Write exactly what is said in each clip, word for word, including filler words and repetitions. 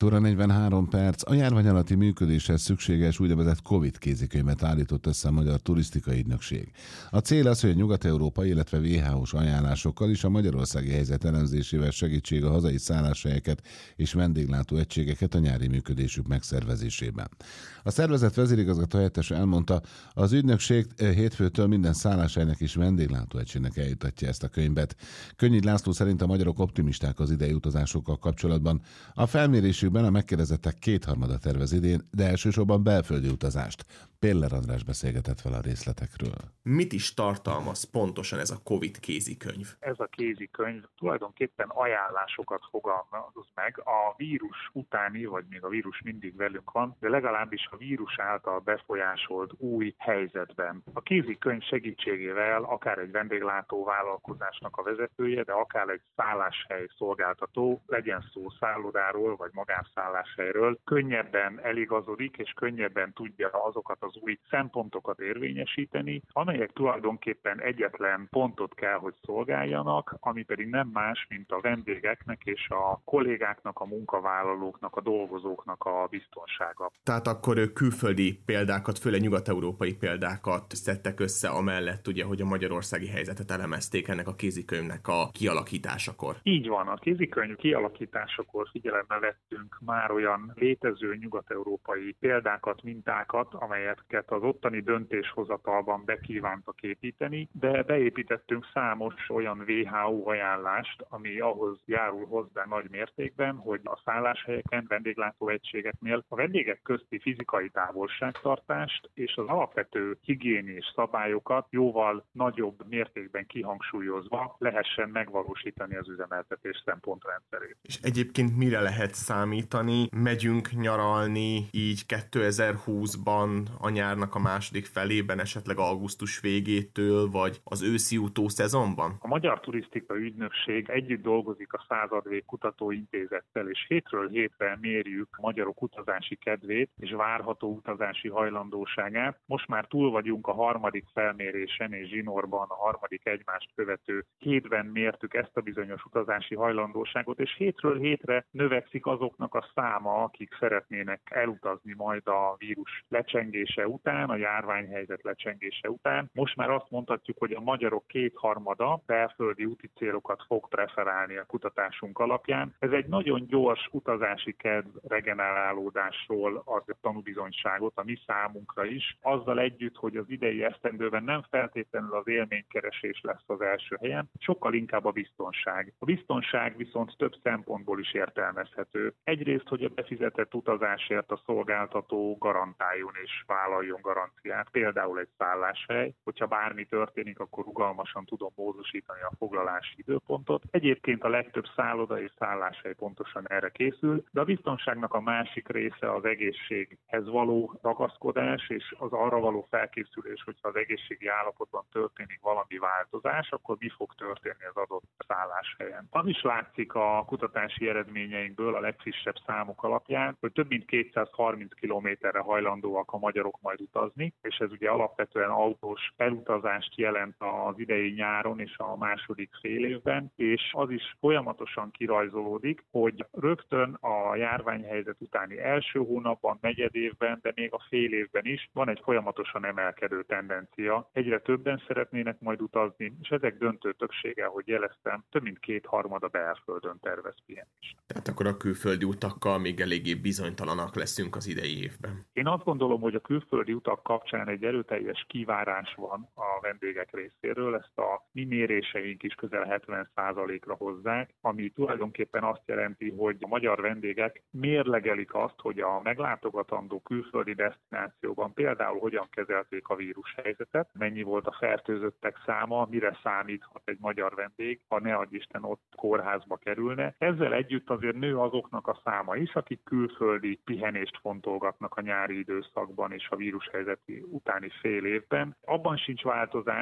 Óra negyvenhárom perc. A járvány alatti működéshez szükséges úgynevezett Covid kézikönyvet állított össze a Magyar Turisztikai Ügynökség. A cél az, hogy a nyugat-európai, illetve vé há ó-s ajánlásokkal is a magyarországi helyzet elemzésével segítség a hazai szálláshelyeket és vendéglátó egységeket a nyári működésük megszervezésében. A szervezet vezérigazgató helyettese elmondta, az ügynökség hétfőtől minden szálláshelynek és vendéglátó egységnek eljutatja ezt a könyvet. Könnyid László szerint a magyarok optimisták az idei utazásokkal kapcsolatban. A felmérésükben a megkérdezettek kétharmada tervez idén, de elsősorban belföldi utazást. Péller András beszélgetett vele a részletekről. Mit is tartalmaz pontosan ez a Covid kézikönyv? Ez a kézikönyv tulajdonképpen ajánlásokat fogalmaz meg a vírus utáni, vagy még a vírus mindig velünk van, de legalábbis a vírus által befolyásolt új helyzetben. A kézikönyv segítségével akár egy vendéglátó vállalkozásnak a vezetője, de akár egy szálláshely szolgáltató, legyen szó szállodáról vagy magánszálláshelyről, könnyebben eligazodik és könnyebben tudja azokat az új szempontokat érvényesíteni, amelyek tulajdonképpen egyetlen pontot kell, hogy szolgáljanak, ami pedig nem más, mint a vendégeknek és a kollégáknak, a munkavállalóknak, a dolgozóknak a biztonsága. Tehát akkor ők külföldi példákat, főleg nyugat-európai példákat szedtek össze amellett, ugye, hogy a magyarországi helyzetet elemezték ennek a kézikönyvnek a kialakításakor. Így van, a kézikönyv kialakításakor figyelembe vettünk már olyan létező nyugat-európai példákat, mintákat, amelyeket az ottani döntéshozatalban bekívántak építeni, de beépítettünk számos olyan vé há ó ajánlást, ami ahhoz járul hozzá nagy mértékben, hogy a szálláshelyeken, vendéglátóegységeknél a vendégek közti fizikai távolságtartást és az alapvető higiénés szabályokat jóval nagyobb mértékben kihangsúlyozva lehessen megvalósítani az üzemeltetés szempontrendszerét. És egyébként mire lehet számítani? Megyünk nyaralni így kétezer-húszban a nyárnak a második felében, esetleg augusztus végétől, vagy az őszi utószezonban? A Magyar Turisztikai Ügynökség együtt dolgozik a Századvég Kutatóintézettel, és hétről hétre mérjük a magyarok utazási kedvét és várható utazási hajlandóságát. Most már túl vagyunk a harmadik felmérésen, és zsinórban a harmadik egymást követő hétben mértük ezt a bizonyos utazási hajlandóságot, és hétről hétre növekszik azoknak a száma, akik szeretnének elutazni majd a vírus lecsengése után, a járványhelyzet lecsengése után. Most már azt mondhatjuk, hogy a magyarok kétharmada belföldi úti célokat fog preferálni a kutatásunk alapján. Ez egy nagyon gyors utazási kedv regenerálódásról ad tanúbizonyságot a mi számunkra is, azzal együtt, hogy az idei esztendőben nem feltétlenül az élménykeresés lesz az első helyen, sokkal inkább a biztonság. A biztonság viszont több szempontból is értelmezhető. Egyrészt, hogy a befizetett utazásért a szolgáltató garantáljon és vállaljon garanciát, például egy szálláshely, hogyha bármi történik, akkor rugalmasan tudom módosítani a foglalási időpontot. Egyébként a legtöbb szálloda és szálláshely pontosan erre készül, de a biztonságnak a másik része az egészséghez való ragaszkodás és az arra való felkészülés, hogyha az egészségi állapotban történik valami változás, akkor mi fog történni az adott szálláshelyen. Az is látszik a kutatási eredményeinkből a legfrissebb számok alapján, hogy több mint kétszázharminc kilométerre hajlandóak a magyarok majd utazni, és ez ugye alapvetően autós elutazást jelent az idei nyáron és a második fél évben, és az is folyamatosan kirajzolódik, hogy rögtön a járványhelyzet utáni első hónapban, negyed évben, de még a fél évben is van egy folyamatosan emelkedő tendencia. Egyre többen szeretnének majd utazni, és ezek döntő többsége, hogy jeleztem, több mint kétharmada belföldön tervez pihenést. Tehát akkor a külföldi utakkal még eléggé bizonytalanak leszünk az idei évben. Én azt gondolom, hogy a külföldi utak kapcsán egy erőteljes kivárás van a vendégek részéről, ezt a mi méréseink is közel hetven százalékra hozzák, ami tulajdonképpen azt jelenti, hogy a magyar vendégek mérlegelik azt, hogy a meglátogatandó külföldi desztinációban például hogyan kezelték a vírushelyzetet, mennyi volt a fertőzöttek száma, mire számíthat egy magyar vendég, ha ne adj Isten ott kórházba kerülne. Ezzel együtt azért nő azoknak a száma is, akik külföldi pihenést fontolgatnak a nyári időszakban és a vírushelyzeti utáni fél évben. Abban sincs változás,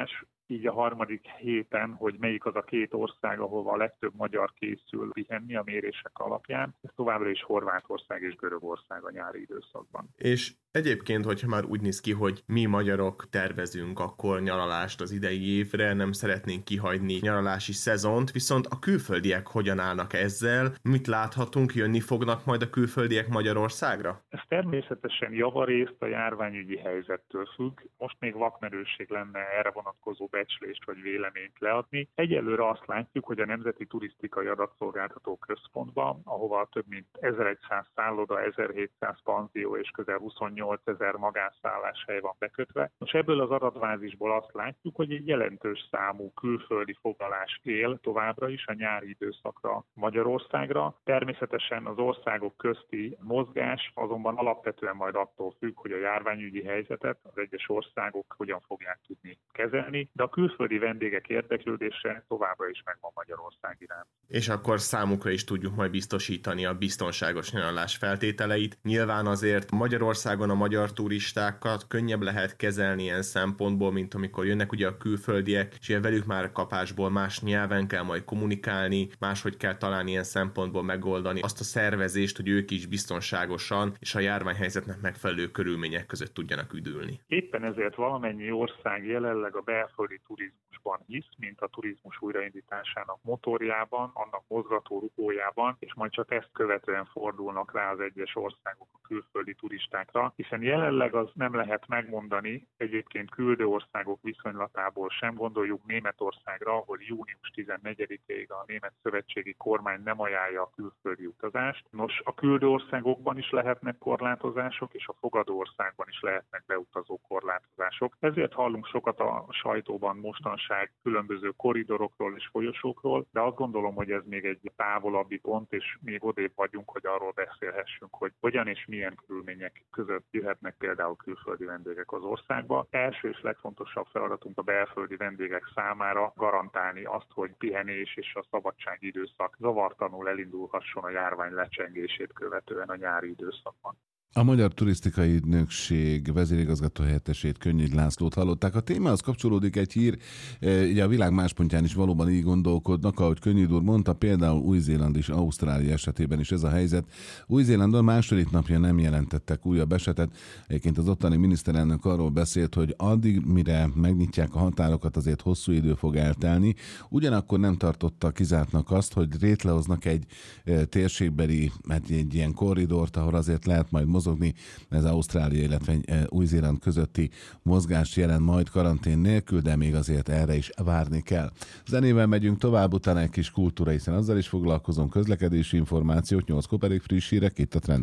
így a harmadik héten, hogy melyik az a két ország, ahova a legtöbb magyar készül pihenni a mérések alapján. Ez továbbra is Horvátország és Görögország a nyári időszakban. És egyébként, hogyha már úgy néz ki, hogy mi magyarok tervezünk akkor nyaralást az idei évre, nem szeretnénk kihagyni nyaralási szezont, viszont a külföldiek hogyan állnak ezzel? Mit láthatunk, jönni fognak majd a külföldiek Magyarországra? Ez természetesen javarészt a járványügyi helyzettől függ. Most még vakmerőség lenne erre vonatkozó becslést vagy véleményt leadni. Egyelőre azt látjuk, hogy a Nemzeti Turisztikai Adatszolgáltató Központban, ahova több mint ezerszáz szálloda, ezerhétszáz panzió és közel huszonnyolcezer magánszálláshely van bekötve. Most ebből az adatbázisból azt látjuk, hogy egy jelentős számú külföldi foglalás él továbbra is a nyári időszakra Magyarországra. Természetesen az országok közti mozgás azonban alapvetően majd attól függ, hogy a járványügyi helyzetet az egyes országok hogyan fogják tudni kezelni, de a külföldi vendégek érdeklődése továbbra is megvan Magyarország iránt. És akkor számukra is tudjuk majd biztosítani a biztonságos nyaralás feltételeit. Nyilván azért Magyarországon a magyar turistákat könnyebb lehet kezelni ilyen szempontból, mint amikor jönnek ugye a külföldiek, és ilyen velük már kapásból más nyelven kell majd kommunikálni, máshogy kell találni ilyen szempontból megoldani azt a szervezést, hogy ők is biztonságosan és a járványhelyzetnek megfelelő körülmények között tudjanak üdülni. Éppen ezért valamennyi ország jelenleg a belföldi turizmusban hisz, mint a turizmus újraindításának motorjában, annak mozgató rugójában, és majd csak ezt követően fordulnak rá az egyes országok a külföldi turistákra, hiszen jelenleg az nem lehet megmondani, egyébként küldő országok viszonylatából sem, gondoljuk Németországra, ahol június tizennegyedikéig a német szövetségi kormány nem ajánlja a külföldi utazást. Nos, a küldő országokban is lehetnek korlátozások, és a fogadó országban is lehetnek beutazó korlátozások. Ezért hallunk sokat a sajtóban mostanság különböző koridorokról és folyosókról, de azt gondolom, hogy ez még egy távolabbi pont, és még odébb vagyunk, hogy arról beszélhessünk, hogy hogyan és milyen körülmények között jöhetnek például külföldi vendégek az országba. Első és legfontosabb feladatunk a belföldi vendégek számára garantálni azt, hogy pihenés és a szabadsági időszak zavartanul elindulhasson a járvány lecsengését követően a nyári időszakban. A Magyar Turisztikai Ügynökség vezérigazgató helyettesét, Könnyid Lászlót hallották. A témához kapcsolódik egy hír, ugye a világ más pontján is valóban így gondolkodnak, ahogy Könnyid úr mondta, például Új-Zéland és Ausztrália esetében is ez a helyzet. Új-Zélandon második napja nem jelentettek újabb esetet. Egyébként az ottani miniszterelnök arról beszélt, hogy addig, mire megnyitják a határokat, azért hosszú idő fog eltelni. Ugyanakkor nem tartotta kizártnak azt, hogy létrehoznak egy térségbeli, hát egy ilyen korridort, ahol azért lehet majd mozogni, ez Ausztrália, illetve Új-Zéland közötti mozgás jelent majd karantén nélkül, de még azért erre is várni kell. Zenével megyünk tovább, utána egy kis kultúra, hiszen azzal is foglalkozom, közlekedési információk, nyolckor pedig friss hírek itt a Trend.